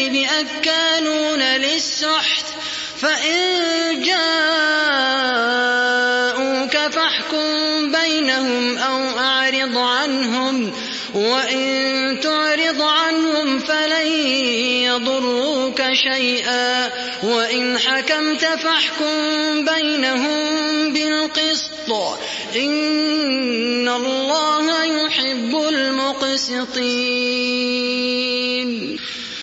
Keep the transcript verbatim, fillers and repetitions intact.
الكذب أكالون للسحت فإن جاءوك فاحكم بينهم أو أعرض عنهم وإن تعرض عنهم فلن يضروك شيئا وإن حكمت فاحكم بينهم بالقسط إن الله يحب المقسطين.